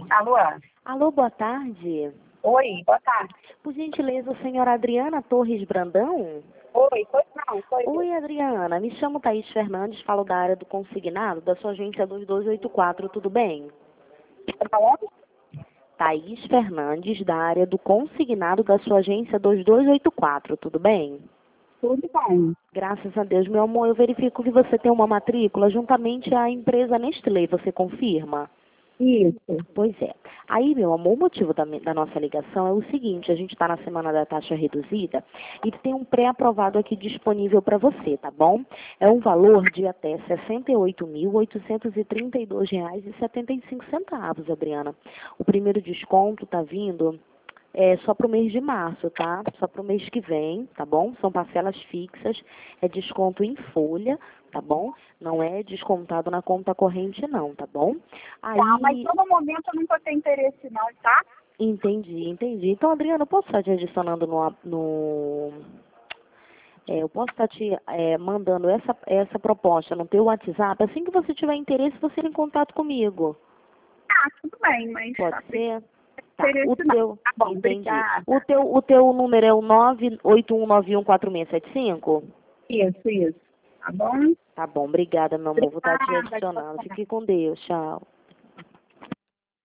Alô? Alô, boa tarde. Oi, boa tarde. Por gentileza, a senhora Adriana Torres Brandão? Oi, foi não, foi. Oi, Adriana. Me chamo Thaís Fernandes, falo da área do consignado, da sua agência 2284, tudo bem? Pra onde? Thaís Fernandes, da área do consignado da sua agência 2284, tudo bem? Tudo bem. Graças a Deus, meu amor, eu verifico que você tem uma matrícula juntamente à empresa Nestlé, você confirma? Isso. Pois é. Aí, meu amor, o motivo da nossa ligação é o seguinte, a gente está na semana da taxa reduzida e tem um pré-aprovado aqui disponível para você, tá bom? É um valor de até R$ 68.832,75, Adriana. O primeiro desconto está vindo só para o mês de março, tá? Só para o mês que vem, tá bom? São parcelas fixas, é desconto em folha, tá bom? Não é descontado na conta corrente, não, tá bom? Aí, Tá, mas no momento eu não vou ter interesse não, tá? entendi. Então, Adriana, eu posso estar te adicionando eu posso estar te mandando essa proposta no teu WhatsApp. Assim que você tiver interesse, você entra em contato comigo. Ah, tudo bem, mas Pode ser? Tá, interesse não. Tá bom, entendi. obrigada. O teu número é o 981914675? Isso. Tá bom? Tá bom, obrigada, meu amor. Vou estar te Obrigada. adicionando. Fique com Deus. Tchau.